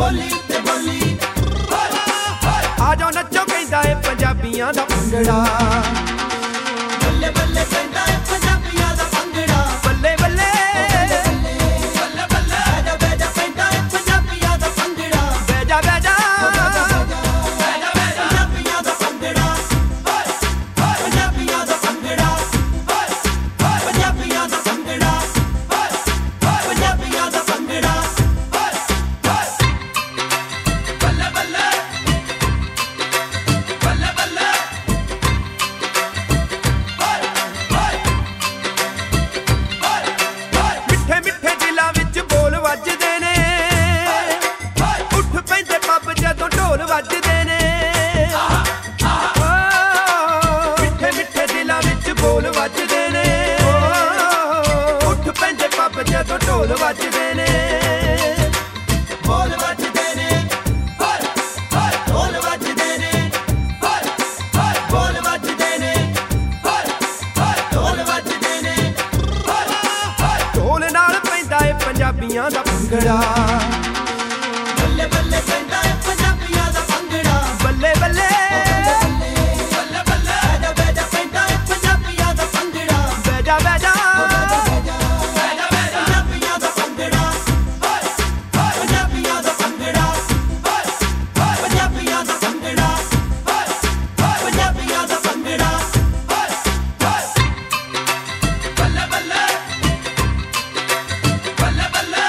ਬੋਲੀ ਉੱਤੇ ਬੋਲੀ ਆ ਜਾਓ ਨੱਚੋ ਕਹਿੰਦਾ ਏ ਪੰਜਾਬੀਆਂ ਦਾ ਭੰਗੜਾ ਬੱਲੇ ਬੱਲੇ ਕਹਿੰਦਾ ਏ ਪੰਜਾਬੀਆਂ ਦਾ ਭੰਗੜਾ ਬੱਲੇ ਬੱਲੇ ਬੱਲੇ ਬੱਲੇ ਬੈਜਾ ਬੈਜਾ ਕਹਿੰਦਾ ਏ ਪੰਜਾਬੀਆਂ ਦਾ ਭੰਗੜਾ ਬੈਜਾ ਬੈਜਾ ਪੰਜਾਬੀਆਂ ਦਾ ਭੰਗੜਾ ਪੰਜਾਬੀਆਂ ਦਾ ਭੰਗੜਾ ਪੰਜਾਬੀਆਂ ਦਾ ਭੰਗੜਾ ਪੰਜਾਬੀਆਂ ਦਾ ਭੰਗੜਾ ਬੱਲੇ ਬੱਲੇ ਬੱਲੇ ਬੱਲੇ ਮਿੱਠੇ ਮਿੱਠੇ ਦਿਲਾਂ ਵਿੱਚ ਬੋਲ ਵੱਜਦੇ ਨੇ ਉੱਠ ਪੈਂਦੇ ਪੱਬ ਜਦੋਂ ਢੋਲ ਵੱਜਦੇ ਨੇ ਮਿੱਠੇ ਮਿੱਠੇ ਦਿਲਾਂ ਵਿੱਚ ਬੋਲ ਵੱਜਦੇ ਨੇ ਉੱਠ ਪੈਂਦੇ ਪੱਬ ਜਦੋਂ ਢੋਲ ਵੱਜਦੇ ਨੇ ਬੋਲ ਵੱਜਦੇ ਨੇ ਢੋਲ ਵੱਜਦੇ ਨੇ ਬੋਲ ਵੱਜਦੇ ਨੇ ਢੋਲ ਵੱਜਦੇ ਨੇ ਢੋਲ ਨਾਲ ਪੈਂਦਾ ਏ ਪੰਜਾਬੀਆਂ ਦਾ ਭੰਗੜਾ ਬੱਲੇ ਬੱਲੇ ਕਹਿੰਦਾ ਏ ਪੰਜਾਬੀਆਂ ਦਾ ਭੰਗੜਾ ਬੱਲੇ ਬੱਲੇ ਬੱਲੇ ਬੱਲੇ ਬੈਜਾ ਬੈਜਾ ਕਹਿੰਦਾ ਏ ਪੰਜਾਬੀਆਂ ਦਾ ਭੰਗੜਾ ਬੈਜਾ ਬੈਜਾ ਪੰਜਾਬੀਆਂ ਦਾ ਭੰਗੜਾ ਪੰਜਾਬੀਆਂ ਦਾ ਭੰਗੜਾ ਪੰਜਾਬੀਆਂ ਦਾ ਭੰਗੜਾ ਪੰਜਾਬੀਆਂ ਦਾ ਭੰਗੜਾ ਬੱਲੇ ਬੱਲੇ ਬੱਲੇ ਬੱਲੇ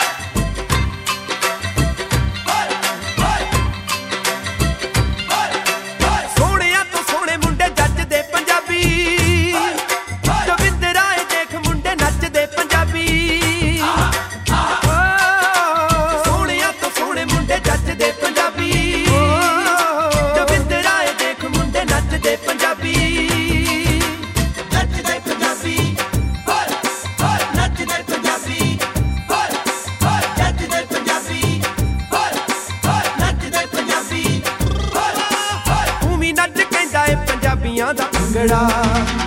ਸੋਹਣਿਆਂ ਤੋਂ ਸੋਹਣੇ ਮੁੰਡੇ ਜੱਜਦੇ ਪੰਜਾਬੀ ਗੋਬਿੰਦ ਰਾਏ ਦੇਖ ਮੁੰਡੇ ਨੱਚਦੇ ਪੰਜਾਬੀ ਸੋਹਣਿਆਂ ਤੋਂ ਸੋਹਣੇ ਮੁੰਡੇ ਜੱਜਦੇ ਪੰਜਾਬੀ ਗੋਬਿੰਦ ਰਾਏ ਦੇਖ ਮੁੰਡੇ ਨੱਚਦੇ ਪੰਜਾਬੀ ਨੱਚਦੇ ਪੰਜਾਬੀ ਨੱਚਦੇ ਪੰਜਾਬੀ ਨੱਚਦੇ ਪੰਜਾਬੀ ਨੱਚਦੇ ਪੰਜਾਬੀ ਤੂੰ ਵੀ ਨੱਚ ਕਹਿੰਦਾ ਏ ਪੰਜਾਬੀਆਂ ਦਾ ਭੰਗੜਾ